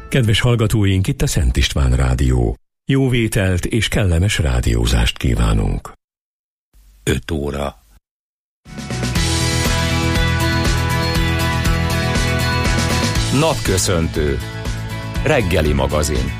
Kedves hallgatóink, itt a Szent István Rádió. Jó vételt és kellemes rádiózást kívánunk. 5 óra. Napköszöntő. Reggeli magazin.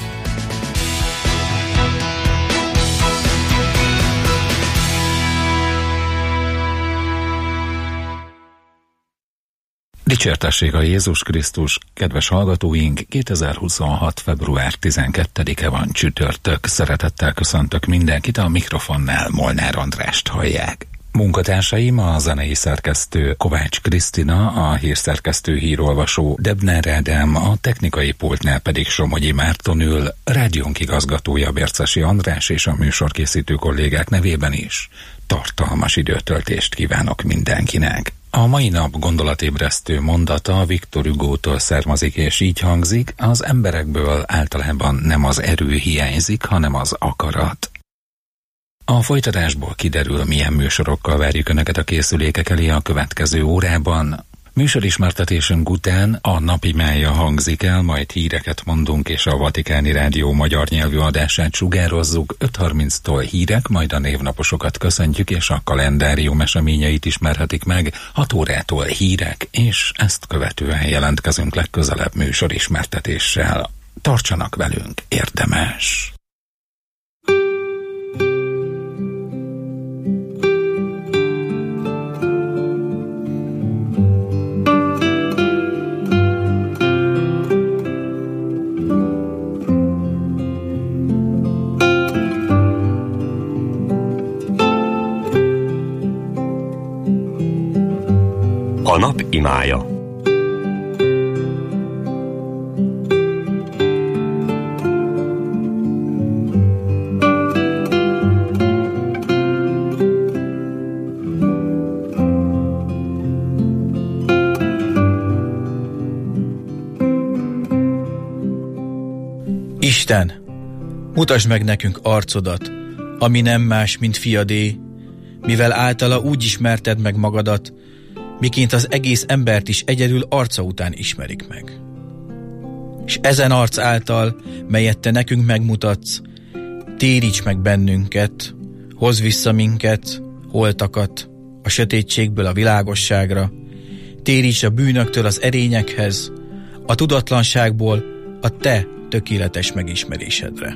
Dicsértessék a Jézus Krisztus, kedves hallgatóink, 2026. február 12-e van, csütörtök. Szeretettel köszöntök mindenkit, a mikrofonnál Molnár Andrást hallják. Munkatársaim a zenei szerkesztő Kovács Krisztina, a hírszerkesztő hírolvasó Debner Ádám, a technikai pultnál pedig Somogyi Márton ül, rádiónk igazgatója Bércesi András és a műsorkészítő kollégák nevében is tartalmas időtöltést kívánok mindenkinek. A mai nap gondolatébresztő mondata Victor Hugótól származik, és így hangzik: az emberekből általában nem az erő hiányzik, hanem az akarat. A folytatásból kiderül, milyen műsorokkal várjuk Önöket a készülékek elé a következő órában. Műsorismertetésünk után a napimája hangzik el, majd híreket mondunk, és a Vatikáni Rádió magyar nyelvű adását sugározzuk. 5:30-tól hírek, majd a névnaposokat köszöntjük, és a kalendárium eseményeit ismerhetik meg. 6 órától hírek, és ezt követően jelentkezünk legközelebb műsorismertetéssel. Tartsanak velünk, érdemes! A nap imája. Isten, mutasd meg nekünk arcodat, ami nem más, mint fiadé, mivel általa úgy ismerted meg magadat, miként az egész embert is egyedül arca után ismerik meg. És ezen arc által, melyet te nekünk megmutatsz, téríts meg bennünket, hozz vissza minket, holtakat, a sötétségből a világosságra, téríts a bűnöktől az erényekhez, a tudatlanságból a te tökéletes megismerésedre.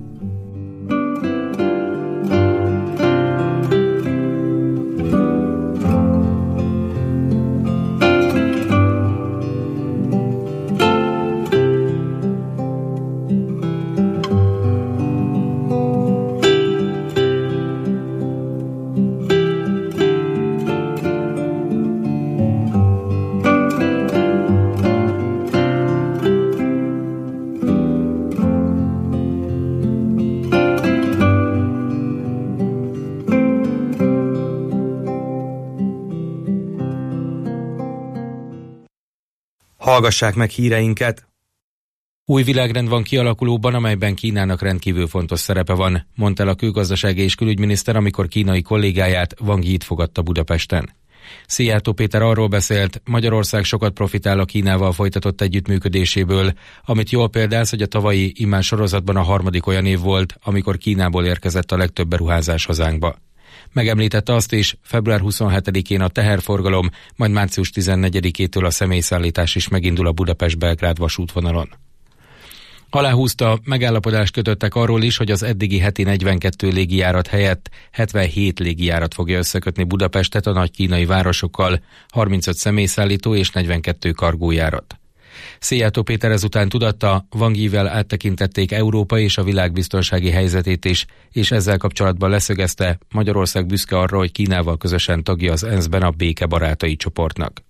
Hallgassák meg híreinket! Új világrend van kialakulóban, amelyben Kínának rendkívül fontos szerepe van, mondta el a külgazdasági és külügyminiszter, amikor kínai kollégáját, Wang Yit fogadta Budapesten. Szijjártó Péter arról beszélt, Magyarország sokat profitál a Kínával folytatott együttműködéséből, amit jól példálsz, hogy a tavalyi immár sorozatban a harmadik olyan év volt, amikor Kínából érkezett a legtöbb beruházás hazánkba. Megemlítette azt is, február 27-én a teherforgalom, majd március 14-től a személyszállítás is megindul a Budapest-Belgrád vasútvonalon. Aláhúzta, megállapodást kötöttek arról is, hogy az eddigi heti 42 légijárat helyett 77 légijárat fogja összekötni Budapestet a nagy kínai városokkal, 35 személyszállító és 42 kargójárat. Szijjártó Péter ezután tudatta, Wang Yivel áttekintették Európa és a világ biztonsági helyzetét is, és ezzel kapcsolatban leszögezte, Magyarország büszke arra, hogy Kínával közösen tagja az ENSZ-ben a béke barátai csoportnak.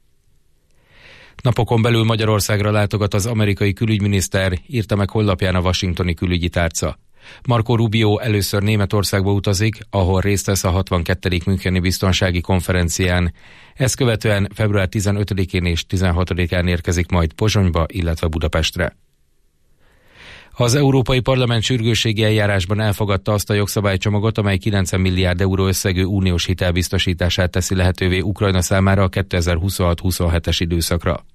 Napokon belül Magyarországra látogat az amerikai külügyminiszter, írta meg honlapján a washingtoni külügyi tárca. Marco Rubio először Németországba utazik, ahol részt vesz a 62. Müncheni biztonsági konferencián. Ezt követően február 15-én és 16-án érkezik majd Pozsonyba, illetve Budapestre. Az Európai Parlament sürgősségi eljárásban elfogadta azt a jogszabálycsomagot, amely 90 milliárd euró összegű uniós hitel biztosítását teszi lehetővé Ukrajna számára a 2026-27-es időszakra.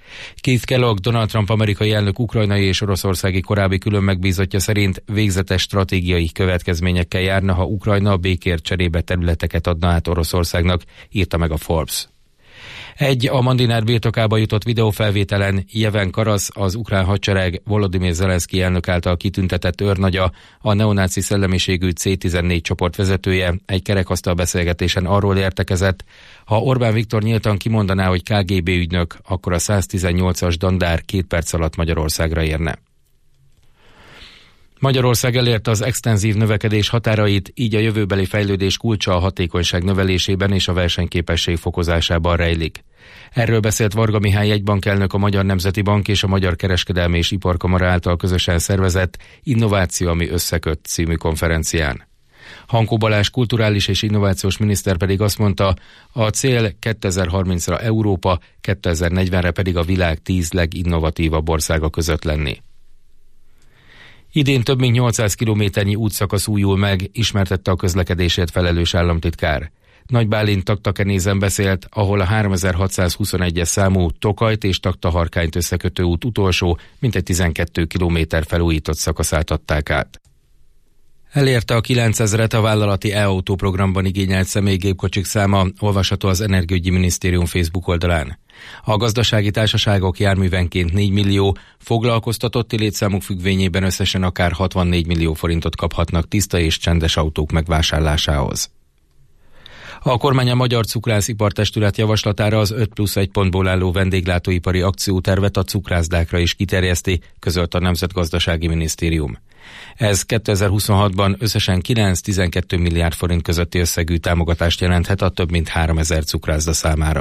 Keith Kellogg, Donald Trump amerikai elnök ukrajnai és oroszországi korábbi külön megbízottja szerint végzetes stratégiai következményekkel járna, ha Ukrajna békért cserébe területeket adna át Oroszországnak, írta meg a Forbes. Egy a Mandinár birtokába jutott videófelvételen Jeven Karasz, az ukrán hadsereg Volodymyr Zelenszky elnök által kitüntetett őrnagya, a neonáci szellemiségű C-14 csoport vezetője egy kerekasztal beszélgetésen arról értekezett, ha Orbán Viktor nyíltan kimondaná, hogy KGB ügynök, akkor a 118-as dandár 2 perc alatt Magyarországra érne. Magyarország elérte az extenzív növekedés határait, így a jövőbeli fejlődés kulcsa a hatékonyság növelésében és a versenyképesség fokozásában rejlik. Erről beszélt Varga Mihály jegybankelnök a Magyar Nemzeti Bank és a Magyar Kereskedelmi és Iparkamara által közösen szervezett Innováció, ami összeköt című konferencián. Hankó Balázs kulturális és innovációs miniszter pedig azt mondta, a cél 2030-ra Európa, 2040-re pedig a világ 10 leginnovatívabb országa között lenni. Idén több mint 800 kilométernyi útszakasz újul meg, ismertette a közlekedésért felelős államtitkár. Nagy Bálint Taktakenézen beszélt, ahol a 3621-es számú Tokajt és Taktaharkányt összekötő út utolsó, mintegy 12 kilométer felújított szakaszát adták át. Elérte a 9000-et a vállalati e-autó programban igényelt személygépkocsik száma, olvasható az Energiaügyi Minisztérium Facebook oldalán. A gazdasági társaságok járművenként 4 millió, foglalkoztatotti létszámuk függvényében összesen akár 64 millió forintot kaphatnak tiszta és csendes autók megvásárlásához. A kormány a Magyar Cukrászipar-testület javaslatára az 5+1 pontból álló vendéglátóipari akciótervet a cukrászdákra is kiterjeszti, közölt a Nemzetgazdasági Minisztérium. Ez 2026-ban összesen 9-12 milliárd forint közötti összegű támogatást jelenthet a több mint 3000 cukrászda számára.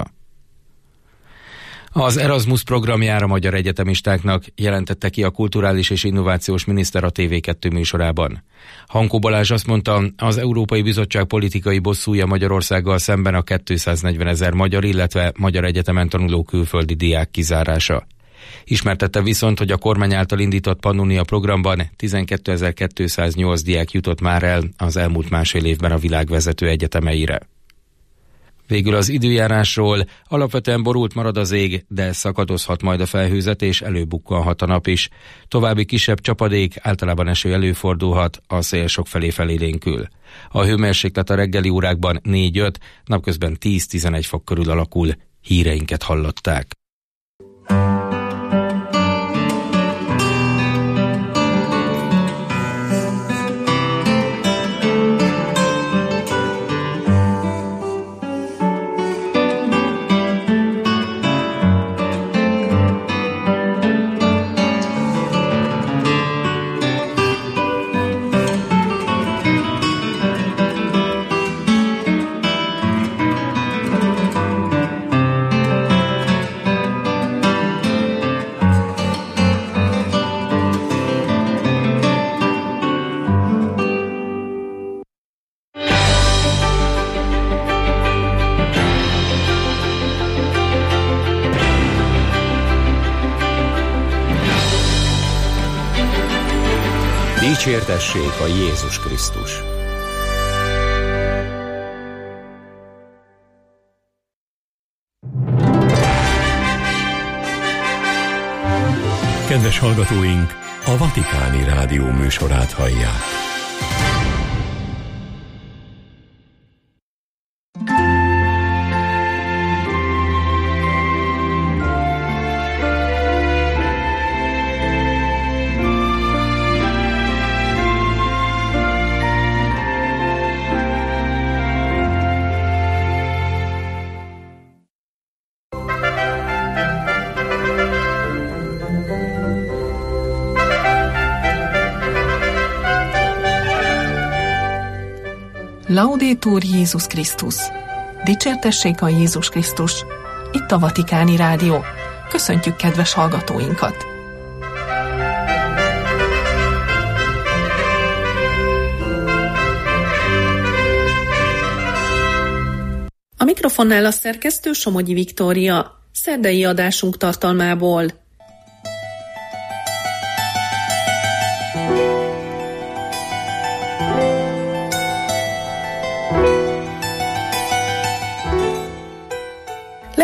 Az Erasmus programjára magyar egyetemistáknak jelentette ki a kulturális és innovációs miniszter a TV2 műsorában. Hankó Balázs azt mondta, az Európai Bizottság politikai bosszúja Magyarországgal szemben a 240 000 magyar, illetve magyar egyetemen tanuló külföldi diák kizárása. Ismertette viszont, hogy a kormány által indított Pannonia programban 12.208 diák jutott már el az elmúlt másfél évben a világ vezető egyetemeire. Végül az időjárásról: alapvetően borult marad az ég, de szakadozhat majd a felhőzet és előbukkanhat a nap is. További kisebb csapadék, általában eső előfordulhat, a szél sokfelé felélénkül. A hőmérséklet a reggeli órákban 4-5, napközben 10-11 fok körül alakul. Híreinket hallották. Dicsértessék a Jézus Krisztus! Kedves hallgatóink, a Vatikáni Rádió műsorát hallják. Laudetur Jézus Krisztus! Dicsértessék a Jézus Krisztus! Itt a Vatikáni Rádió. Köszöntjük kedves hallgatóinkat! A mikrofonnál a szerkesztő Somogyi Viktória. Szerdai adásunk tartalmából.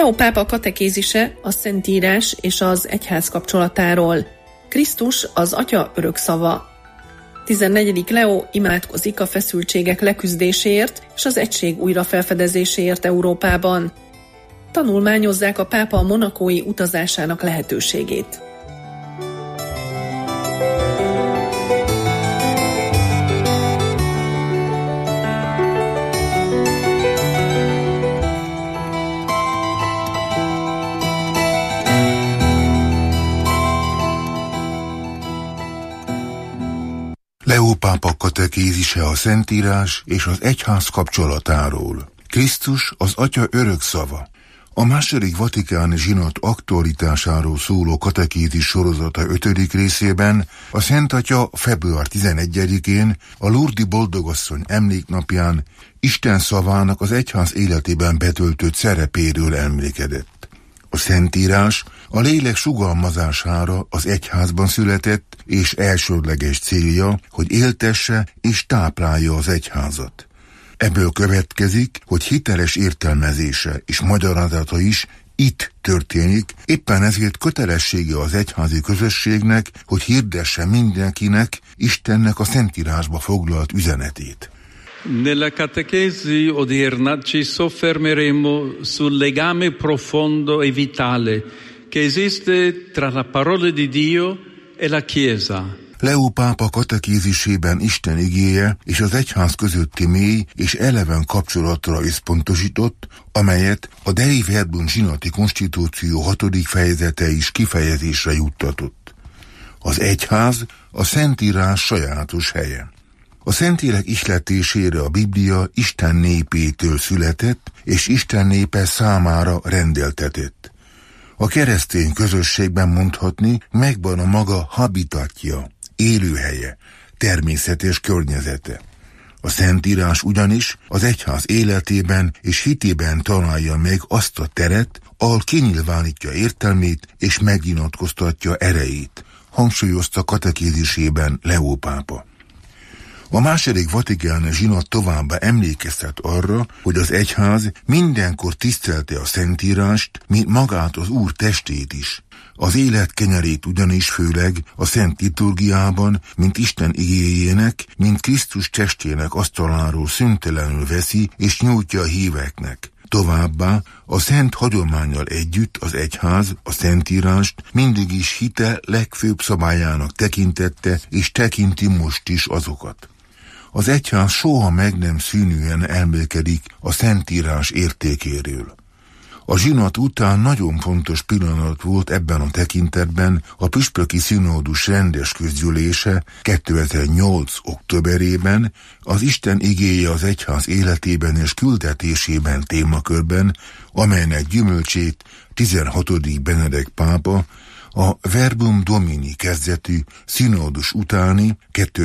Leó pápa katekézise a Szentírás és az egyház kapcsolatáról. Krisztus az Atya örökszava. 14. Leó imádkozik a feszültségek leküzdéséért és az egység újrafelfedezéséért Európában. Tanulmányozzák a pápa monakói utazásának lehetőségét. Leó pápa katekézise a Szentírás és az egyház kapcsolatáról. Krisztus az Atya örökszava. A második vatikáni zsinat aktualitásáról szóló katekézis sorozata 5. részében a Szent Atya február 11-én a Lourdes-i Boldogasszony emléknapján Isten szavának az egyház életében betöltött szerepéről emlékedett. A Szentírás a lélek sugalmazására az egyházban született, és elsődleges célja, hogy éltesse és táplálja az egyházat. Ebből következik, hogy hiteles értelmezése és magyarázata is itt történik, éppen ezért kötelessége az egyházi közösségnek, hogy hirdesse mindenkinek Istennek a Szentírásba foglalt üzenetét. Nella catechesi odierna ci soffermeremo sul legame profondo e vitale che esiste tra la parola di Dio e la Chiesa. Leó pápa katekézisében Isten igéje és az egyház közötti mély és eleven kapcsolatra összpontosított, amelyet a Dei Verbum zsinati konstitúció 6. fejezete is kifejezésre juttatott. Az egyház a Szentírás sajátos helye. A Szentírek ihletésére a Biblia Isten népétől született, és Isten népe számára rendeltetett. A keresztény közösségben mondhatni, megvan a maga habitatja, élőhelye, természetes környezete. A Szentírás ugyanis az egyház életében és hitében találja meg azt a teret, ahol kinyilvánítja értelmét és megnyilatkoztatja erejét, hangsúlyozta katekézisében Leó pápa. A második vatikáni zsinat továbbá emlékeztet arra, hogy az egyház mindenkor tisztelte a Szentírást, mint magát az Úr testét is. Az élet kenyerét ugyanis főleg a Szent Liturgiában, mint Isten igéjének, mint Krisztus testének asztaláról szüntelenül veszi és nyújtja a híveknek. Továbbá a szent hagyománnyal együtt az egyház a Szentírást mindig is hite legfőbb szabályának tekintette, és tekinti most is azokat. Az egyház soha meg nem szűnően elmélkedik a Szentírás értékéről. A zsinat után nagyon fontos pillanat volt ebben a tekintetben a püspöki színódus rendes közgyűlése 2008. októberében az Isten igéje az egyház életében és küldetésében témakörben, amelynek gyümölcsét 16. Benedek pápa a Verbum Domini kezdetű színódus utáni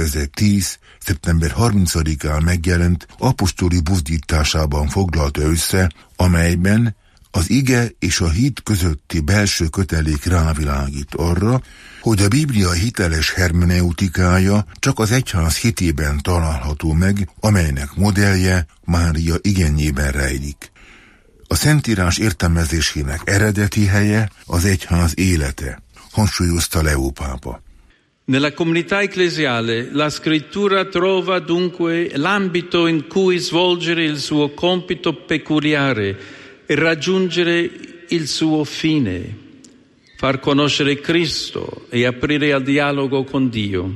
2010. szeptember 30-án megjelent apostoli buzdításában foglalta össze, amelyben az ige és a hit közötti belső kötelék rávilágít arra, hogy a Biblia hiteles hermeneutikája csak az egyház hitében található meg, amelynek modellje Mária igényében rejlik. A Szentírás értelmezésének eredeti helye az egyház élete, hangsúlyozta Leó pápa. Nella comunità ecclesiale la scrittura trova dunque l'ambito in cui svolgere il suo compito peculiare e raggiungere il suo fine, far conoscere Cristo e aprire al dialogo con Dio.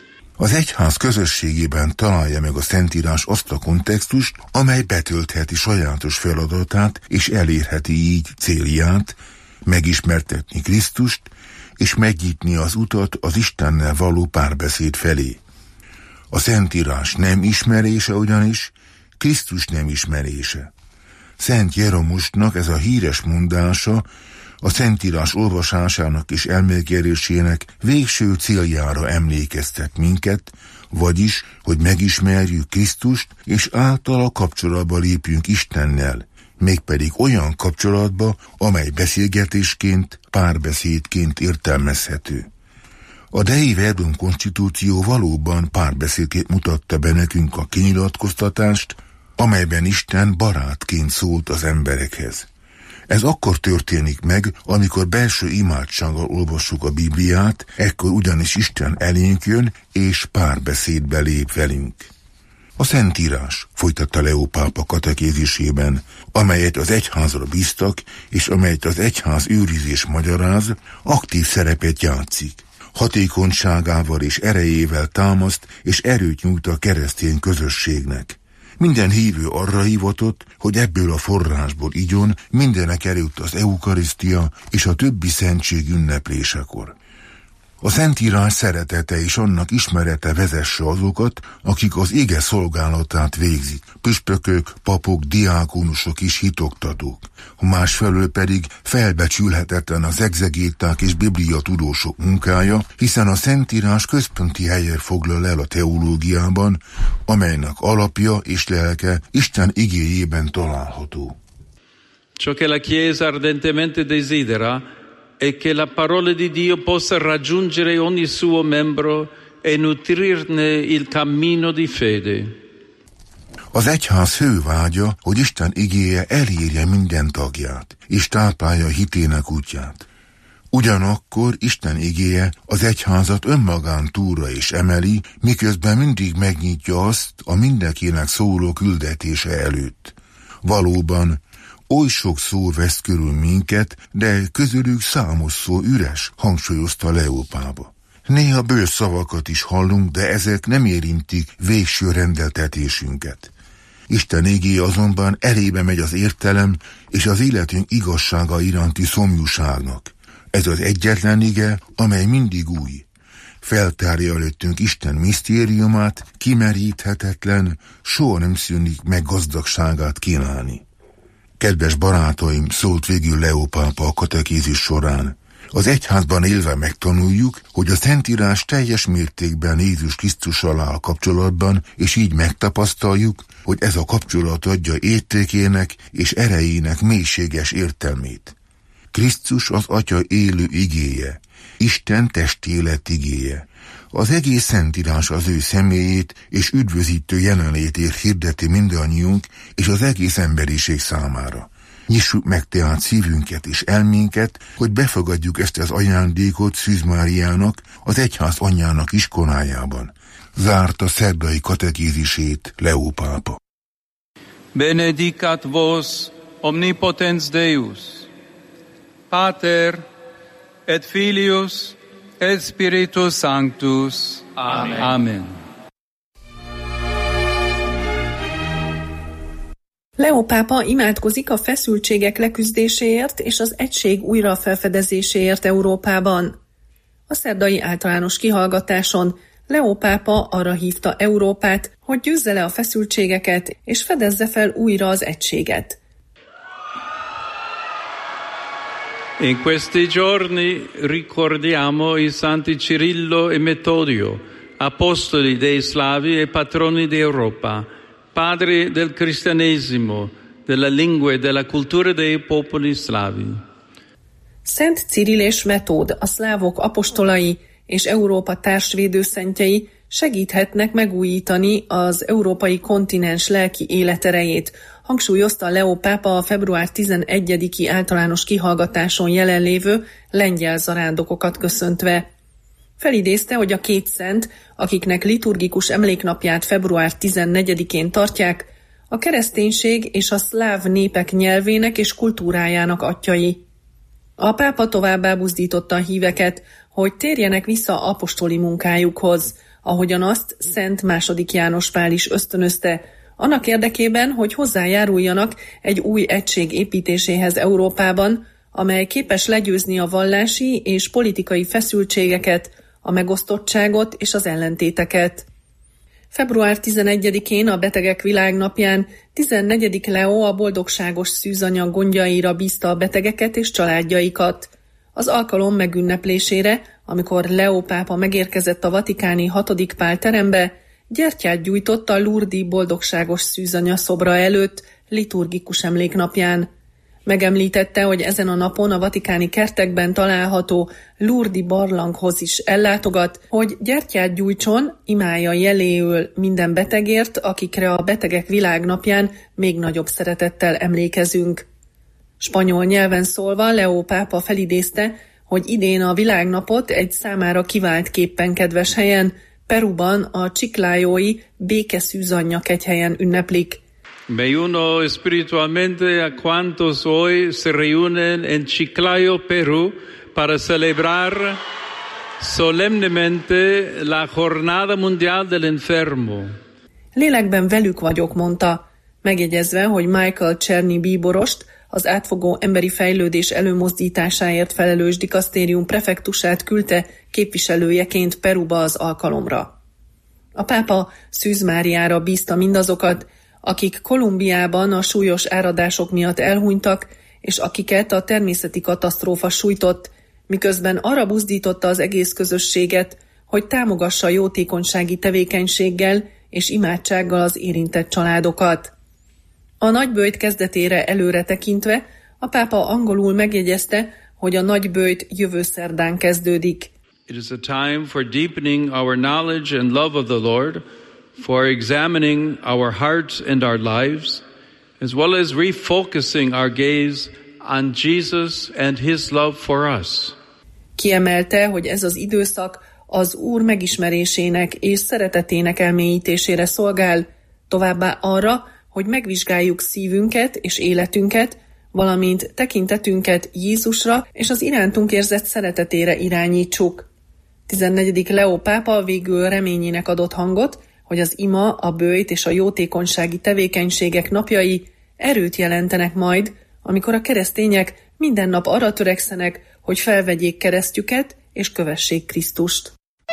Az egyház közösségében találja meg a Szentírás azt a kontextust, amely betöltheti sajátos feladatát és elérheti így célját, megismertetni Krisztust és megnyitni az utat az Istennel való párbeszéd felé. A Szentírás nem ismerése ugyanis Krisztus nem ismerése. Szent Jeromustnak ez a híres mondása a Szentírás olvasásának és elmélyedésének végső céljára emlékeztet minket, vagyis, hogy megismerjük Krisztust, és általa kapcsolatba lépjünk Istennel, mégpedig olyan kapcsolatba, amely beszélgetésként, párbeszédként értelmezhető. A Dei Verbum konstitúció valóban párbeszédként mutatta be nekünk a kinyilatkoztatást, amelyben Isten barátként szólt az emberekhez. Ez akkor történik meg, amikor belső imádsággal olvassuk a Bibliát, ekkor ugyanis Isten elénk jön, és párbeszédbe lép velünk. A Szentírás, folytatta Leó pápa katekézisében, amelyet az egyházra bíztak, és amelyet az egyház őrizés magyaráz, aktív szerepet játszik. Hatékonyságával és erejével támaszt és erőt nyújt a keresztény közösségnek. Minden hívő arra hivatott, hogy ebből a forrásból igyon mindenek előtt az eukarisztia és a többi szentség ünneplésekor. A Szentírás szeretete és annak ismerete vezesse azokat, akik az ége szolgálatát végzik, püspökök, papok, diákonusok és hitoktatók. Másfelől pedig felbecsülhetetlen az egzegéták és bibliatudósok munkája, hiszen a Szentírás központi helyet foglal el a teológiában, amelynek alapja és lelke Isten igéjében található. Ciò che la Chiesa ardentemente desidera è che la parola di Dio possa raggiungere ogni suo membro e nutrirne il cammino di fede. Az egyház fő vágya, hogy Isten igéje elérje minden tagját, és táplálja hitének útját. Ugyanakkor Isten igéje az egyházat önmagán túlra is emeli, miközben mindig megnyitja azt a mindenkinek szóló küldetése előtt. Valóban, oly sok szó vesz körül minket, de közülük számos szó üres, hangsúlyozta Leó pápa. Néha bős szavakat is hallunk, de ezek nem érintik végső rendeltetésünket. Isten igéje azonban elébe megy az értelem és az életünk igazsága iránti szomjúságnak. Ez az egyetlen ige, amely mindig új. Feltárja előttünk Isten misztériumát, kimeríthetetlen, soha nem szűnik meg gazdagságát kínálni. Kedves barátaim, szólt végül Leó pápa a katekézis során, az egyházban élve megtanuljuk, hogy a Szentírás teljes mértékben Jézus Krisztussal áll kapcsolatban, és így megtapasztaljuk, hogy ez a kapcsolat adja értékének és erejének mélységes értelmét. Krisztus az Atya élő igéje, Isten testélet igéje. Az egész Szentírás az ő személyét és üdvözítő jelenlétét hirdeti mindannyiunk és az egész emberiség számára. Nyissuk meg tehát szívünket és elménket, hogy befogadjuk ezt az ajándékot Szűz Máriának, az egyház anyjának iskolájában. Zárta szerdai katekézisét Leó pápa. Benedicat vos omnipotens Deus, Pater et Filius et Spiritus Sanctus. Amen. Amen. Leó pápa imádkozik a feszültségek leküzdéséért és az egység újrafelfedezéséért Európában. A szerdai általános kihallgatáson Leó pápa arra hívta Európát, hogy győzze le a feszültségeket és fedezze fel újra az egységet. In questi giorni ricordiamo i santi Cirillo e Metodio, apostoli dei Slavi e patroni d'Europa, padri del cristianesimo, della lingua e della cultura dei popoli slavi. Szent Cirill és Metód, a szlávok apostolai és Európa társvédőszentjei segíthetnek megújítani az európai kontinens lelki életerejét, hangsúlyozta Leó pápa a február 11-i általános kihallgatáson jelenlévő lengyel zarándokokat köszöntve. Felidézte, hogy a két szent, akiknek liturgikus emléknapját február 14-én tartják, a kereszténység és a szláv népek nyelvének és kultúrájának atyai. A pápa továbbá buzdította a híveket, hogy térjenek vissza apostoli munkájukhoz, ahogyan azt Szent II. János Pál is ösztönözte, annak érdekében, hogy hozzájáruljanak egy új egység építéséhez Európában, amely képes legyőzni a vallási és politikai feszültségeket, a megosztottságot és az ellentéteket. Február 11-én a Betegek Világnapján 14. Leó a boldogságos szűzanya gondjaira bízta a betegeket és családjaikat. Az alkalom megünneplésére, amikor Leó pápa megérkezett a vatikáni 6. Pál terembe, gyertyát gyújtott a Lourdes-i boldogságos szűzanya szobra előtt liturgikus emléknapján. Megemlítette, hogy ezen a napon a vatikáni kertekben található Lourdes-i barlanghoz is ellátogat, hogy gyertyát gyújtson, imálja jeléül minden betegért, akikre a Betegek Világnapján még nagyobb szeretettel emlékezünk. Spanyol nyelven szólva Leó pápa felidézte, hogy idén a világnapot egy számára kivált képpen kedves helyen, Peruban a Chiclayói békeszűzanyja kegyhelyen ünneplik. Me uno espiritualmente a cuantos hoy se reúnen en Chiclayo, Perú, para celebrar solemnemente la Jornada Mundial del Enfermo. Lélekben velük vagyok, mondta, megjegyezve, hogy Michael Czerny bíborost, az átfogó emberi fejlődés előmozdításáért felelős dikasztérium prefektusát küldte képviselőjeként Peruba az alkalomra. A pápa Szűz Máriára bízta mindazokat, akik Kolumbiában a súlyos áradások miatt elhunytak, és akiket a természeti katasztrófa sújtott, miközben arra buzdította az egész közösséget, hogy támogassa jótékonysági tevékenységgel és imádsággal az érintett családokat. A nagyböjt kezdetére előre tekintve a pápa angolul megjegyezte, hogy a nagyböjt jövő szerdán kezdődik. It is a time for deepening our knowledge and love of the Lord, for examining our hearts and our lives, as well as refocusing our gaze on Jesus and His love for us. Kiemelte, hogy ez az időszak az Úr megismerésének és szeretetének elmélyítésére szolgál, továbbá arra, hogy megvizsgáljuk szívünket és életünket, valamint tekintetünket Jézusra és az irántunk érzett szeretetére irányítsuk. 14. Leó pápa végül reményének adott hangot, hogy az ima, a böjt és a jótékonysági tevékenységek napjai erőt jelentenek majd, amikor a keresztények minden nap arra törekszenek, hogy felvegyék keresztjüket és kövessék Krisztust.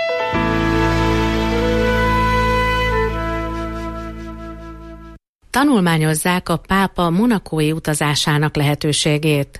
Tanulmányozzák a pápa monacói utazásának lehetőségét.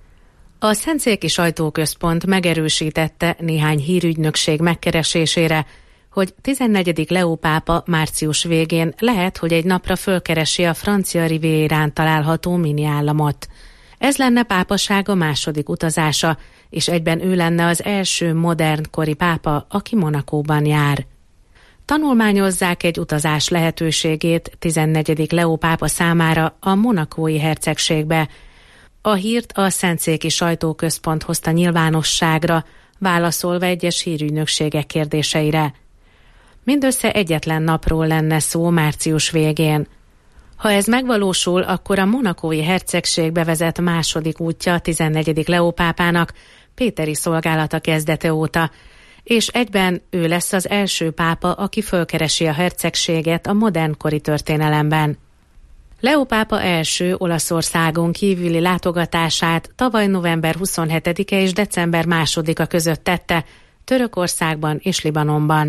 A Szentszéki Sajtóközpont megerősítette néhány hírügynökség megkeresésére, hogy 14. Leó pápa március végén lehet, hogy egy napra fölkeresi a francia rivierán található mini államot. Ez lenne pápasága második utazása, és egyben ő lenne az első modern kori pápa, aki Monacóban jár. Tanulmányozzák egy utazás lehetőségét 14. Leó pápa számára a monacói hercegségbe. A hírt a Szentszéki Sajtóközpont hozta nyilvánosságra, válaszolva egyes hírügynökségek kérdéseire. Mindössze egyetlen napról lenne szó március végén. Ha ez megvalósul, akkor a monacói hercegségbe vezet második útja 14. Leó pápának péteri szolgálata kezdete óta, és egyben ő lesz az első pápa, aki fölkeresi a hercegséget a modern kori történelemben. Leó pápa első Olaszországon kívüli látogatását tavaly november 27-e és december 2-a között tette Törökországban és Libanonban.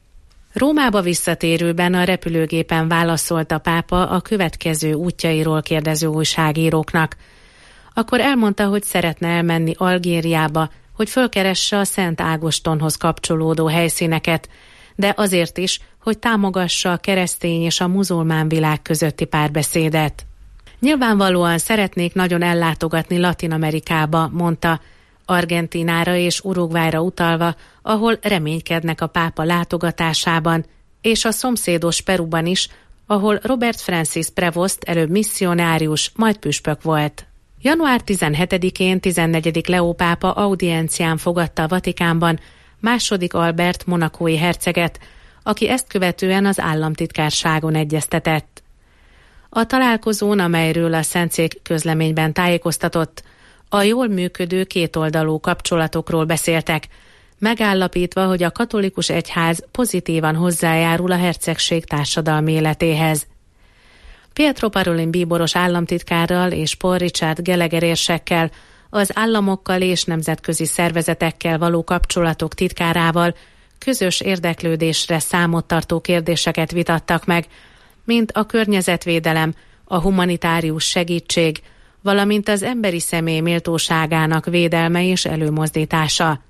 Rómába visszatérőben a repülőgépen válaszolt a pápa a következő útjairól kérdező újságíróknak. Akkor elmondta, hogy szeretne elmenni Algériába, hogy fölkeresse a Szent Ágostonhoz kapcsolódó helyszíneket, de azért is, hogy támogassa a keresztény és a muzulmán világ közötti párbeszédet. Nyilvánvalóan szeretnék nagyon ellátogatni Latin-Amerikába, mondta, Argentínára és Uruguayra utalva, ahol reménykednek a pápa látogatásában, és a szomszédos Peruban is, ahol Robert Francis Prevost előbb misszionárius, majd püspök volt. Január 17-én 14. Leó pápa audiencián fogadta a Vatikánban második Albert monacói herceget, aki ezt követően az államtitkárságon egyeztetett. A találkozón, amelyről a Szentszék közleményben tájékoztatott, a jól működő kétoldalú kapcsolatokról beszéltek, megállapítva, hogy a katolikus egyház pozitívan hozzájárul a hercegség társadalmi életéhez. Pietro Parolin bíboros államtitkárral és Paul Richard Gallagher érsekkel, az államokkal és nemzetközi szervezetekkel való kapcsolatok titkárával közös érdeklődésre számot tartó kérdéseket vitattak meg, mint a környezetvédelem, a humanitárius segítség, valamint az emberi személy méltóságának védelme és előmozdítása.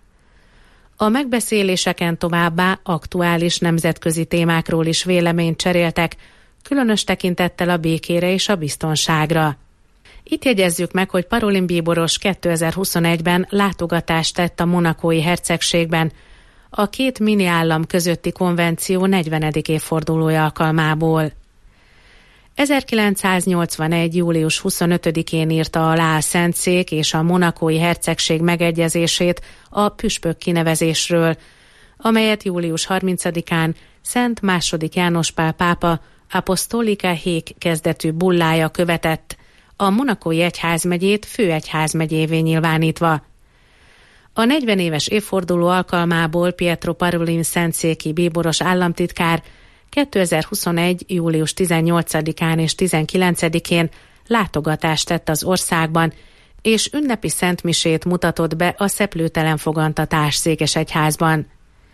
A megbeszéléseken továbbá aktuális nemzetközi témákról is véleményt cseréltek, különös tekintettel a békére és a biztonságra. Itt jegyezzük meg, hogy Parolin bíboros 2021-ben látogatást tett a monacói hercegségben, a két mini állam közötti konvenció 40. évfordulója alkalmából. 1981. július 25-én írta alá a Szentszék és a monacói hercegség megegyezését a püspök kinevezésről, amelyet július 30-án Szent II. János Pál pápa Apostolica Haec kezdetű bullája követett, a monacói egyházmegyét főegyházmegyévé nyilvánítva. A 40 éves évforduló alkalmából Pietro Parolin szentszéki bíboros államtitkár 2021. július 18-án és 19-én látogatást tett az országban, és ünnepi szentmisét mutatott be a Szeplőtelen Fogantatás székesegyházban.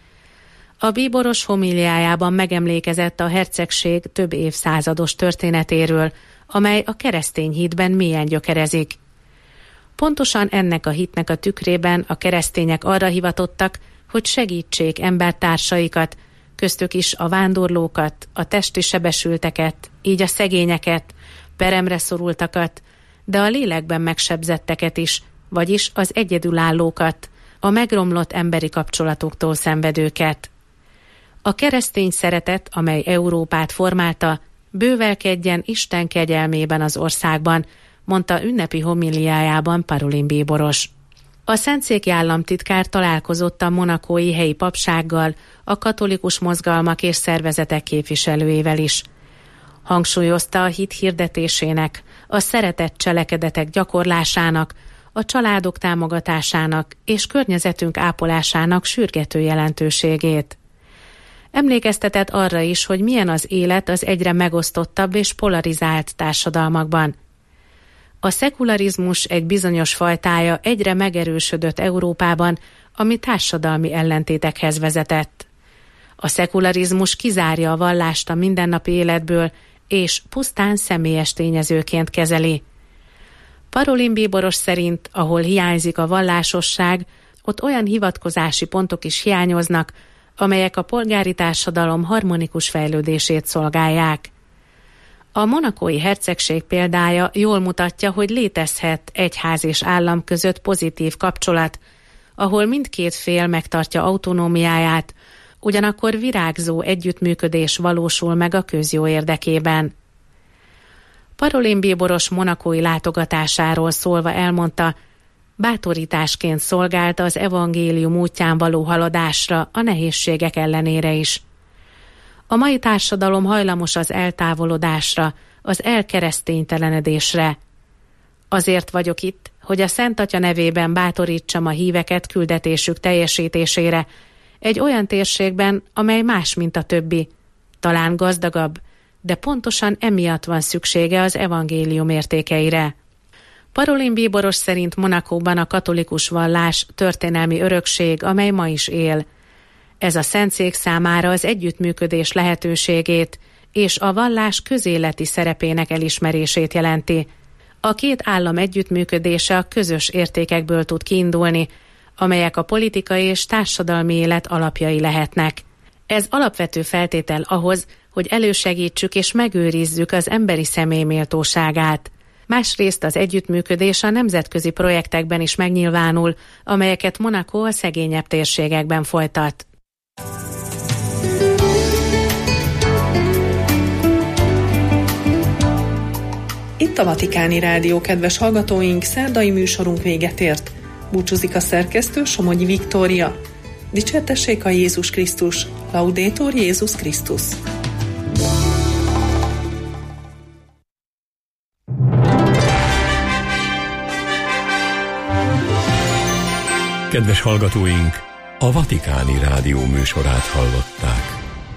A bíboros homíliájában megemlékezett a hercegség több évszázados történetéről, amely a keresztény hitben mélyen gyökerezik. Pontosan ennek a hitnek a tükrében a keresztények arra hivatottak, hogy segítsék embertársaikat, köztük is a vándorlókat, a testi sebesülteket, így a szegényeket, peremre szorultakat, de a lélekben megsebzetteket is, vagyis az egyedülállókat, a megromlott emberi kapcsolatoktól szenvedőket. A keresztény szeretet, amely Európát formálta, bővelkedjen Isten kegyelmében az országban, mondta ünnepi homíliájában Parolin bíboros. A szentszéki államtitkár találkozott a monacói helyi papsággal, a katolikus mozgalmak és szervezetek képviselőivel is. Hangsúlyozta a hit hirdetésének, a szeretett cselekedetek gyakorlásának, a családok támogatásának és környezetünk ápolásának sürgető jelentőségét. Emlékeztetett arra is, hogy milyen az élet az egyre megosztottabb és polarizált társadalmakban. A szekularizmus egy bizonyos fajtája egyre megerősödött Európában, ami társadalmi ellentétekhez vezetett. A szekularizmus kizárja a vallást a mindennapi életből, és pusztán személyes tényezőként kezeli. Parolin bíboros szerint, ahol hiányzik a vallásosság, ott olyan hivatkozási pontok is hiányoznak, amelyek a polgári társadalom harmonikus fejlődését szolgálják. A monacói hercegség példája jól mutatja, hogy létezhet egyház és állam között pozitív kapcsolat, ahol mindkét fél megtartja autonómiáját, ugyanakkor virágzó együttműködés valósul meg a közjó érdekében. Parolin bíboros monacói látogatásáról szólva elmondta, bátorításként szolgált az evangélium útján való haladásra a nehézségek ellenére is. A mai társadalom hajlamos az eltávolodásra, az elkereszténytelenedésre. Azért vagyok itt, hogy a Szent Atya nevében bátorítsam a híveket küldetésük teljesítésére, egy olyan térségben, amely más, mint a többi, talán gazdagabb, de pontosan emiatt van szüksége az evangélium értékeire. Parolin bíboros szerint Monacóban a katolikus vallás történelmi örökség, amely ma is él. Ez a szentszék számára az együttműködés lehetőségét és a vallás közéleti szerepének elismerését jelenti. A két állam együttműködése a közös értékekből tud kiindulni, amelyek a politikai és társadalmi élet alapjai lehetnek. Ez alapvető feltétel ahhoz, hogy elősegítsük és megőrizzük az emberi személy méltóságát. Másrészt az együttműködés a nemzetközi projektekben is megnyilvánul, amelyeket Monaco a szegényebb térségekben folytat. Itt a Vatikáni Rádió, kedves hallgatóink, szerdai műsorunk véget ért. Búcsúzik a szerkesztő, Somogyi Viktória. Dicsértessék a Jézus Krisztus! Laudetur Jézus Krisztus! Kedves hallgatóink, a Vatikáni Rádió műsorát hallották.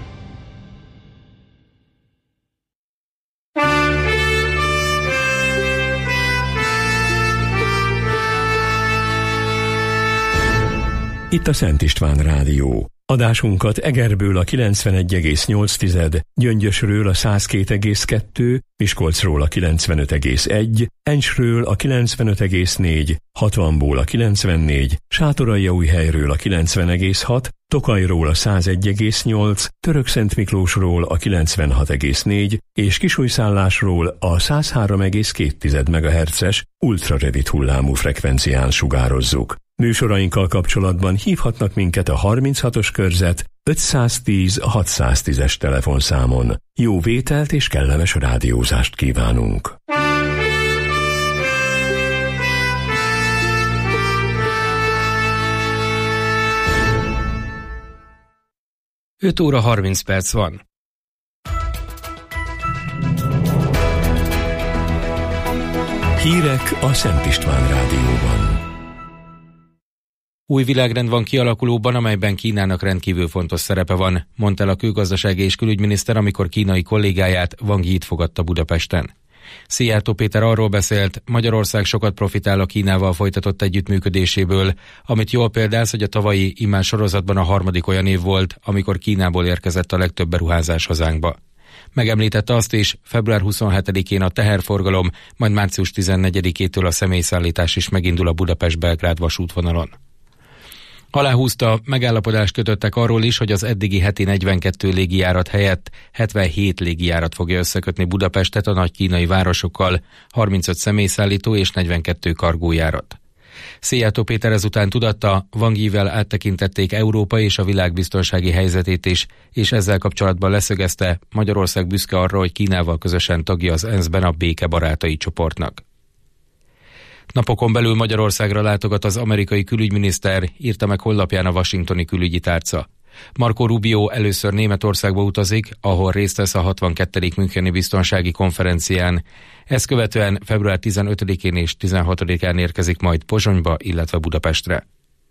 Itt a Szent István Rádió. Adásunkat Egerből a 91,8, Gyöngyösről a 102,2, Miskolcról a 95,1, Encsről a 95,4, Hatvanból a 94, Sátoraljaújhelyről a 90,6, Tokajról a 101,8, Törökszentmiklósról a 96,4 és Kisújszállásról a 103,2 MHz-es ultrarövid hullámú frekvencián sugározzuk. Műsorainkkal kapcsolatban hívhatnak minket a 36-os körzet 510 610-es telefonszámon. Jó vételt és kellemes rádiózást kívánunk! Öt óra 30 perc van. Hírek a Szent István Rádióban. Új világrend van kialakulóban, amelyben Kínának rendkívül fontos szerepe van, mondta el a külgazdasági és külügyminiszter, amikor kínai kollégáját, Wang Yit fogadta Budapesten. Szijjártó Péter arról beszélt, Magyarország sokat profitál a Kínával folytatott együttműködéséből, amit jól példálsz, hogy a tavalyi immár sorozatban a harmadik olyan év volt, amikor Kínából érkezett a legtöbb beruházás hazánkba. Megemlítette azt is, február 27-én a teherforgalom, majd március 14-től a személyszállítás is megindul a Budapest-Belgrád vasútvonalon. Aláhúzta, megállapodást kötöttek arról is, hogy az eddigi heti 42 légijárat helyett 77 légijárat fogja összekötni Budapestet a nagy kínai városokkal, 35 személyszállító és 42 kargójárat. Szijjártó Péter ezután tudatta, Wang Yivel áttekintették Európa és a világ biztonsági helyzetét is, és ezzel kapcsolatban leszögezte, Magyarország büszke arra, hogy Kínával közösen tagja az ENSZ-ben a békebarátai csoportnak. Napokon belül Magyarországra látogat az amerikai külügyminiszter, írta meg honlapján a washingtoni külügyi tárca. Marco Rubio először Németországba utazik, ahol részt vesz a 62. Müncheni biztonsági konferencián. Ezt követően február 15-én és 16-án érkezik majd Pozsonyba, illetve Budapestre.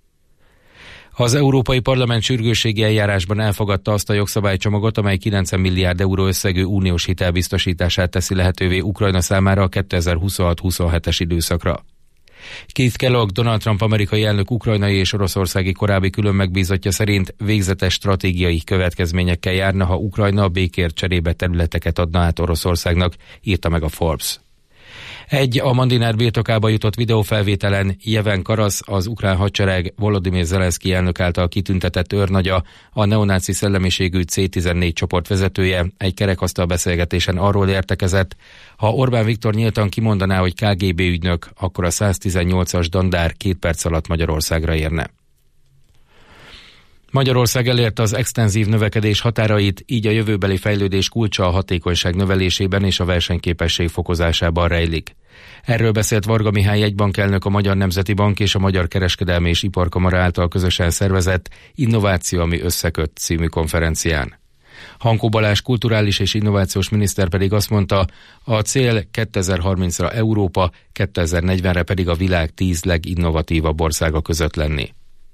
Az Európai Parlament sürgősségi eljárásban elfogadta azt a jogszabálycsomagot, amely 90 milliárd euró összegű uniós hitel biztosítását teszi lehetővé Ukrajna számára a 2026-27-es időszakra. Keith Kellogg, Donald Trump amerikai elnök ukrajnai és oroszországi korábbi külön megbízottja szerint végzetes stratégiai következményekkel járna, ha Ukrajna a békért cserébe területeket adna át Oroszországnak, írta meg a Forbes. Egy a Mandinár birtokába jutott videófelvételen Jeven Karasz, az ukrán hadsereg Volodymyr Zelenszky elnök által kitüntetett őrnagya, a neonáci szellemiségű C-14 csoport vezetője egy kerekasztal beszélgetésen arról értekezett, ha Orbán Viktor nyíltan kimondaná, hogy KGB ügynök, akkor a 118-as dandár 2 perc alatt Magyarországra érne. Magyarország elérte az extenzív növekedés határait, így a jövőbeli fejlődés kulcsa a hatékonyság növelésében és a versenyképesség fokozásában rejlik. Erről beszélt Varga Mihály jegybankelnök a Magyar Nemzeti Bank és a Magyar Kereskedelmi és Iparkamara által közösen szervezett Innováció, ami összeköt című konferencián. Hankó Balázs kulturális és innovációs miniszter pedig azt mondta, a cél 2030-ra Európa, 2040-re pedig a világ 10 leginnovatívabb országa között lenni.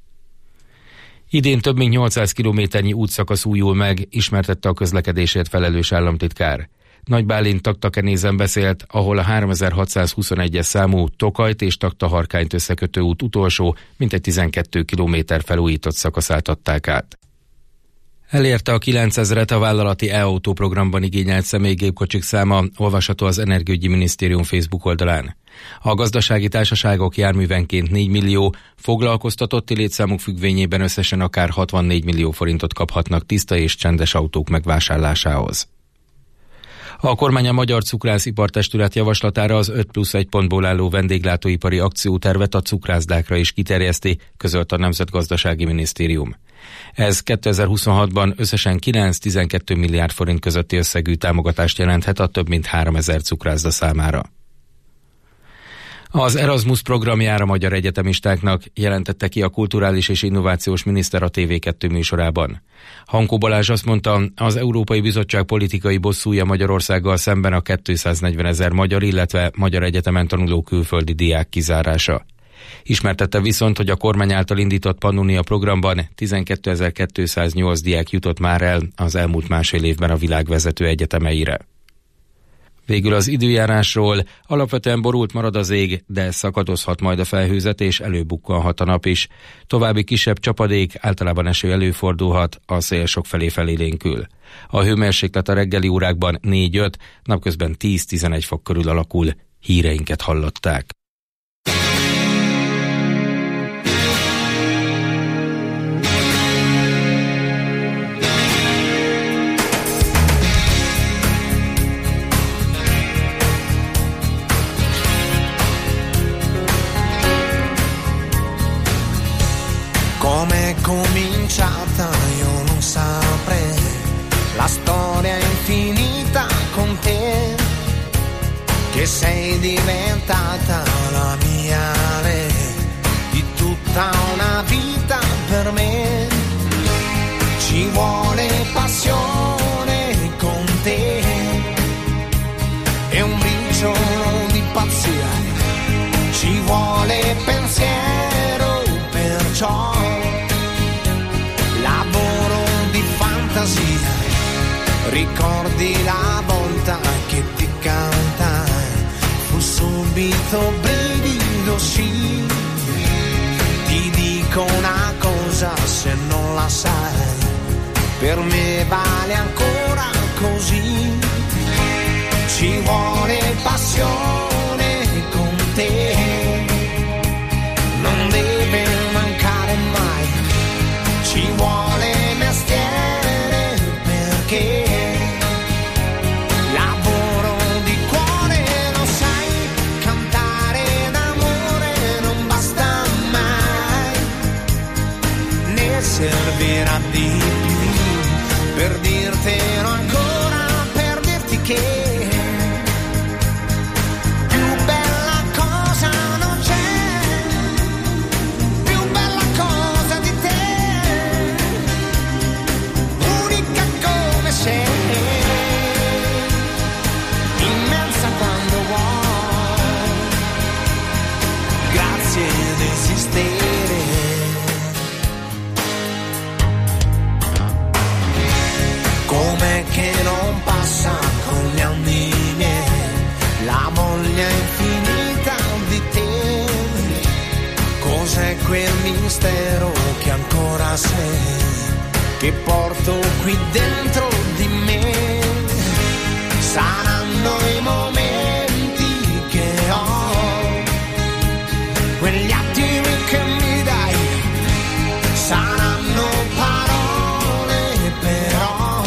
Idén több mint 800 kilométernyi útszakasz újul meg, ismertette a közlekedésért felelős államtitkár. Nagy Bálint Taktakenézen beszélt, ahol a 3621-es számú Tokajt és Taktaharkányt összekötő út utolsó, mintegy 12 kilométer felújított szakaszát adták át. Elérte a 9000-et a vállalati e-autó programban igényelt személygépkocsik száma, olvasható az Energiaügyi Minisztérium Facebook oldalán. A gazdasági társaságok járművenként 4 millió, foglalkoztatotti létszámuk függvényében összesen akár 64 millió forintot kaphatnak tiszta és csendes autók megvásárlásához. A kormány a Magyar Cukrászipartestület javaslatára az 5+1 pontból álló vendéglátóipari akciótervet a cukrászdákra is kiterjeszti, közölt a Nemzetgazdasági Minisztérium. Ez 2026-ban összesen 9-12 milliárd forint közötti összegű támogatást jelenthet a több mint 3000 cukrászda számára. Az Erasmus programjára magyar egyetemistáknak jelentette ki a kulturális és innovációs miniszter a TV2 műsorában. Hankó Balázs azt mondta, az Európai Bizottság politikai bosszúja Magyarországgal szemben a 240 000 magyar, illetve magyar egyetemen tanuló külföldi diák kizárása. Ismertette viszont, hogy a kormány által indított Pannonia programban 12.208 diák jutott már el az elmúlt másfél évben a világ vezető egyetemeire. Végül az időjárásról, alapvetően borult marad az ég, de szakadozhat majd a felhőzet és előbukkanhat a nap is. További kisebb csapadék, általában eső előfordulhat, a szél sokfelé felélénkül. A hőmérséklet a reggeli órákban 4-5, napközben 10-11 fok körül alakul. Híreinket hallották. e sei diventata la mia re di tutta una vita per me. Ci vuole passione con te e un briciolo di pazzia, ci vuole pensiero, perciò lavoro di fantasia. Ricordi la volta che ti cantai, fu subito brivido, sì. Ti dico una cosa se non la sai, per me vale ancora così. Ci vuole passione con te, non deve mancare mai. Ci vuole mestiere perché lavoro di cuore, lo sai, cantare d'amore non basta mai, ne servirà di più per dirtelo ancora, per dirti che immensa quando vuoi, grazie di esistere. Com'è che non passa con gli anni miei la voglia infinita di te? Cos'è quel mistero che ancora sei, che porto qui dentro di me? Saranno i momenti che ho, quegli attimi che mi dai, saranno parole però,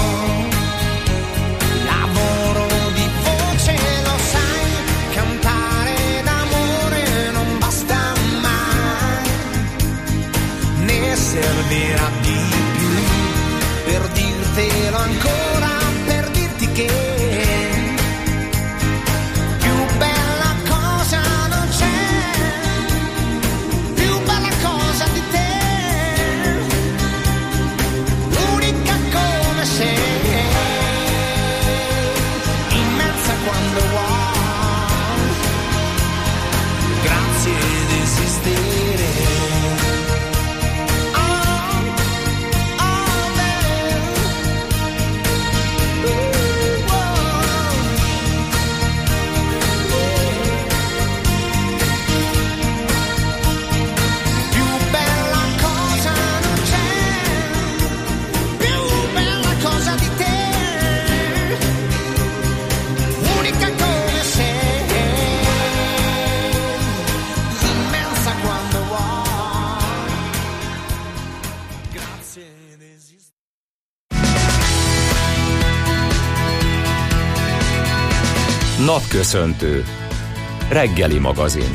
lavoro di voce, lo sai, cantare d'amore non basta mai, ne servirà di più per dirtelo ancora, per dirti che più bella cosa non c'è, più bella cosa di te, unica come sei, immensa quando vuoi, grazie di esistere. Napköszöntő. Reggeli magazin.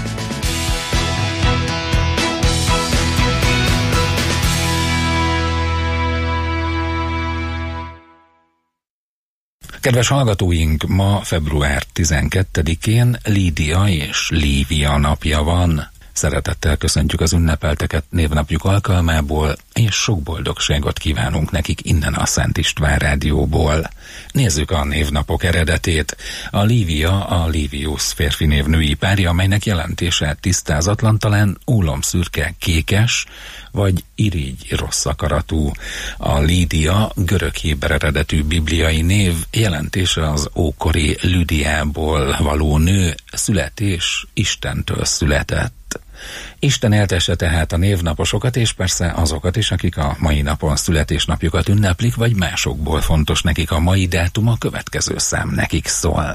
Kedves hallgatóink, ma február 12-én Lídia és Lívia napja van. Szeretettel köszöntjük az ünnepelteket névnapjuk alkalmából, és sok boldogságot kívánunk nekik innen a Szent István Rádióból. Nézzük a névnapok eredetét. A Lívia a Livius férfi név női párja, amelynek jelentése tisztázatlan, talán ólomszürke, kékes, vagy irigy rossz akaratú. A Lídia görög-héber eredetű bibliai név, jelentése az ókori Lüdiából való nő, születés Istentől született. Isten éltesse tehát a névnaposokat, és persze azokat is, akik a mai napon születésnapjukat ünneplik, vagy másokból fontos nekik a mai dátum, a következő szám nekik szól.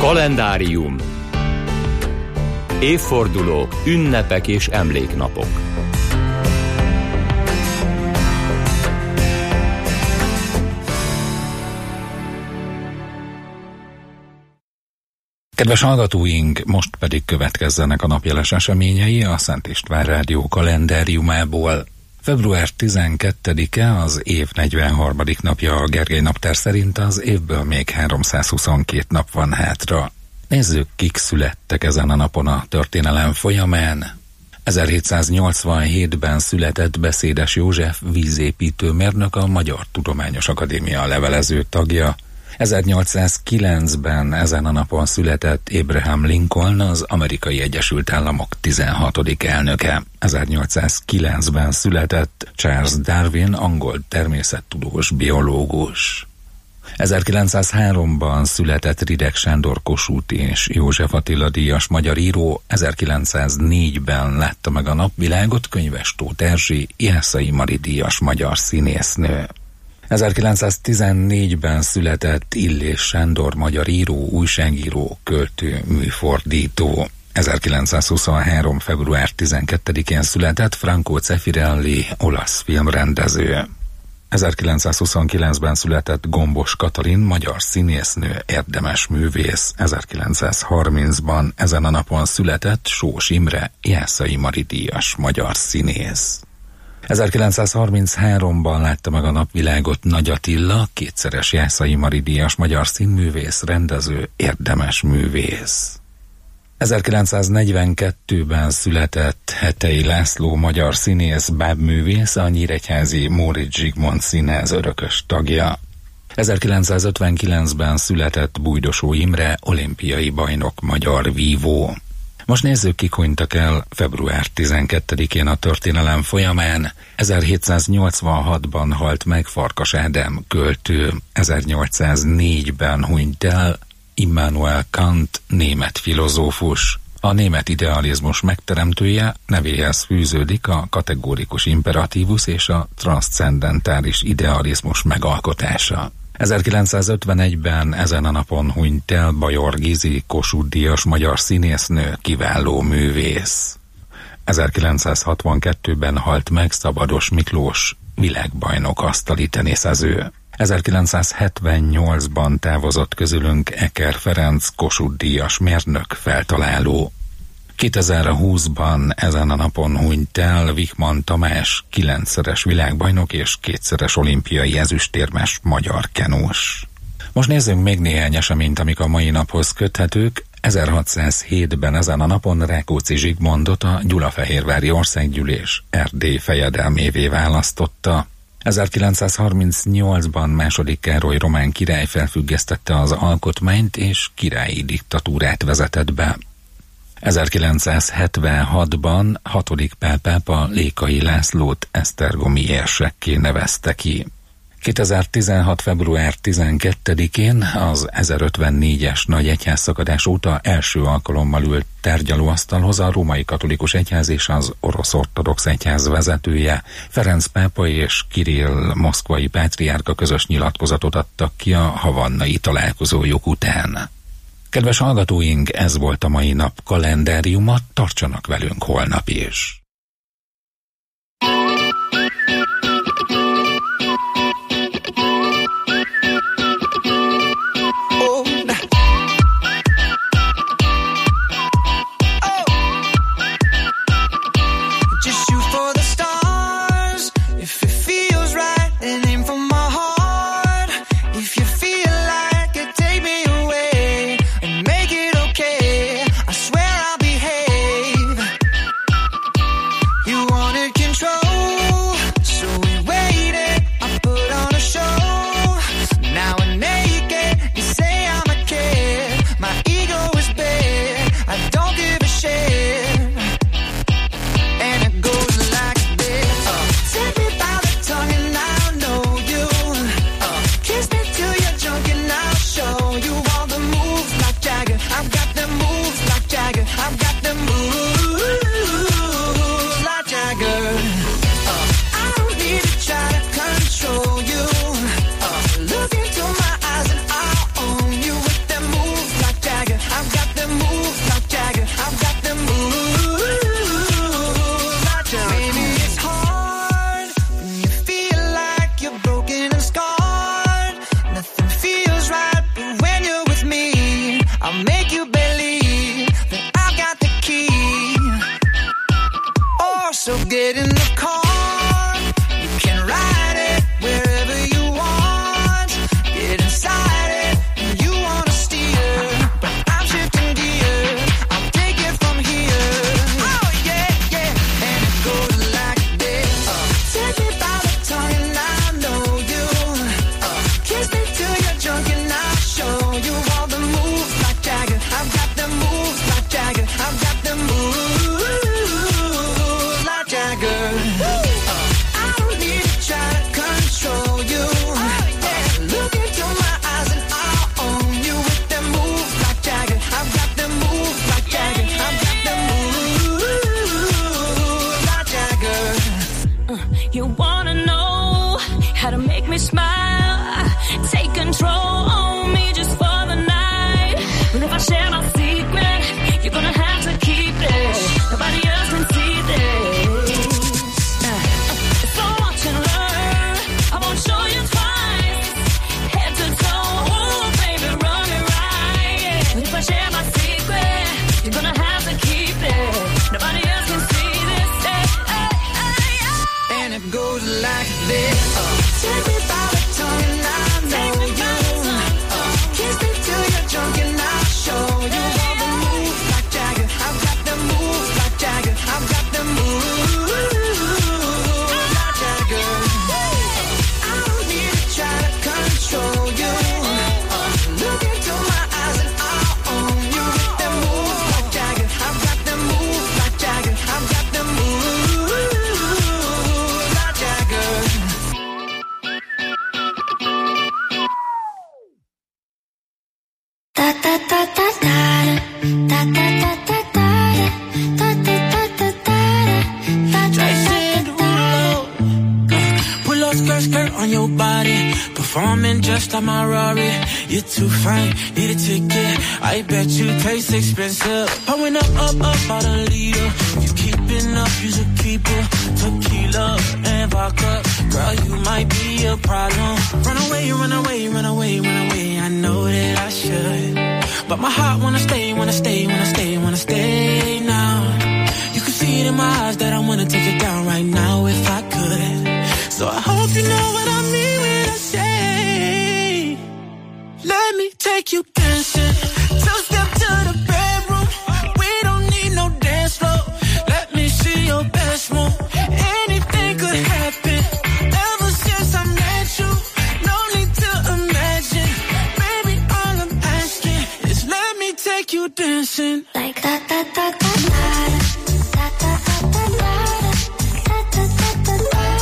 Kalendárium. Évfordulók, ünnepek és emléknapok. Kedves hallgatóink, most pedig következzenek a napjeles eseményei a Szent István Rádió kalendáriumából. Február 12-e az év 43. napja a Gergely naptár szerint, az évből még 322 nap van hátra. Nézzük, kik születtek ezen a napon a történelem folyamán. 1787-ben született Beszédes József vízépítőmérnök, a Magyar Tudományos Akadémia levelező tagja. 1809-ben ezen a napon született Abraham Lincoln, az Amerikai Egyesült Államok 16. elnöke. 1809-ben született Charles Darwin, angol természettudós biológus. 1903-ban született Rideg Sándor Kossuth és József Attila díjas magyar író. 1904-ben látta meg a napvilágot könyves Tóth Erzsi, Jászai Mari díjas magyar színésznő. 1914-ben született Illés Sándor magyar író, újságíró, költő, műfordító. 1923. február 12-én született Franco Zeffirelli, olasz filmrendező. 1929-ben született Gombos Katalin, magyar színésznő, érdemes művész. 1930-ban ezen a napon született Sós Imre, Jászai Mari díjas magyar színész. 1933-ban látta meg a napvilágot Nagy Attila, kétszeres Jászai Mari díjas magyar színművész, rendező, érdemes művész. 1942-ben született Hetei László, magyar színész, bábművész, a nyíregyházi Móricz Zsigmond Színház örökös tagja. 1959-ben született Bújdosó Imre, olimpiai bajnok, magyar vívó. Most nézzük, kik hunytak el február 12-én a történelem folyamán. 1786-ban halt meg Farkas Ádám, költő. 1804-ben hunyt el Immanuel Kant, német filozófus. A német idealizmus megteremtője, nevéhez fűződik a kategórikus imperatívus és a transzcendentális idealizmus megalkotása. 1951-ben ezen a napon hunyt el Bajor Gizi, Kossuth díjas magyar színésznő, kiváló művész. 1962-ben halt meg Szabados Miklós, világbajnok asztali teniszező. 1978-ban távozott közülünk Eker Ferenc, Kossuth díjas mérnök, feltaláló. 2020-ban ezen a napon hunyt el Wichmann Tamás, 9-szeres világbajnok és 2-szeres olimpiai ezüstérmes magyar kenós. Most nézzünk még néhány eseményt, amik a mai naphoz köthetők. 1607-ben ezen a napon Rákóczi Zsigmondot a Gyulafehérvári Országgyűlés Erdély fejedelmévé választotta. 1938-ban II. Károly román király felfüggesztette az alkotmányt és királyi diktatúrát vezetett be. 1976-ban 6. Pál pápa Lékai Lászlót esztergomi érsekké nevezte ki. 2016. február 12-én az 1054-es nagy egyházszakadás óta első alkalommal ült tárgyalóasztalhoz a római katolikus egyház és az orosz ortodox egyház vezetője. Ferenc pápa és Kirill moszkvai pátriárka közös nyilatkozatot adtak ki a havannai találkozójuk után. Kedves hallgatóink, ez volt a mai nap kalendáriuma, tartsanak velünk holnap is. make me smile. Take control on me just for the night. And if I share my secret, you're gonna have to keep it. Nobody else can see this. So watch and learn. I won't show you twice. Head to toe, oh baby, run me right. And if I share my secret, you're gonna have to keep it. Nobody else can see this. And it goes like this. Take me by the tongue and I know you. Kiss me till you're drunk and I'll show you all the moves like Jagger. I've got the moves like Jagger. I've got the moves like Jagger. I don't need to try to control you. Look into my eyes and I'll own you with the moves like Jagger. I've got the moves like Jagger. I've got the moves like Jagger. Da da da da da da da da da da da da da da da. Pull up skirt, skirt on your body. Performing just like my Rari. You're too fine, need a ticket. I bet you taste expensive. Pouring up, up, up out a liter. If you keeping up, you should keep it. Tequila and vodka. Girl, you might be a problem. Run away, run away, run away, run away. I know that I should, but my heart wanna stay, wanna stay, wanna stay, wanna stay now. You can see it in my eyes that I wanna take it down right now if I could. So I hope you know what I mean when I say, let me take you dancing. Two-step to the bedroom. We don't need no dance floor. Let me see your best move. Anything could happen. Ever since I met you, no need to imagine. Baby, all I'm asking is let me take you dancing. Like da da da da da da da da da da da da da.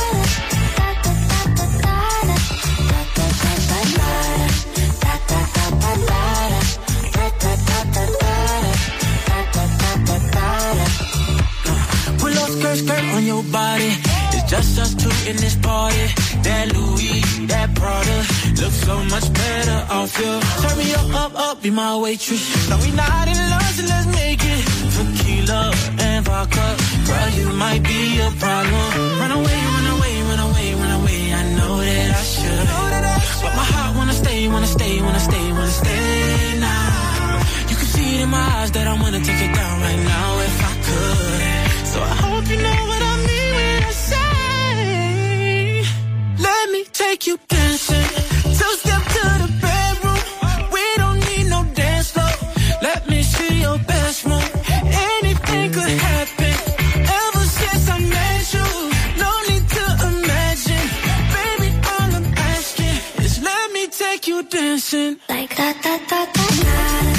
Pull up skirt, skirt on your body. It's just us two in this party. That Louis, that Prada looks so much better off you. Turn me up, up, be my waitress. No, we not in love, so let's make it. Tequila and vodka. Girl, you might be a problem. Run away, run away, run away, run away. I know that I should, but my heart wanna stay, wanna stay, wanna stay, wanna stay now. You can see it in my eyes that I wanna take it down right now if I could. So I hope you know what I mean when I say, let me take you dancing. Two-step to the bedroom. We don't need no dance floor. Let me see your best move. Anything could happen. Ever since I met you, no need to imagine. Baby, all I'm asking is let me take you dancing. Like da da da da da.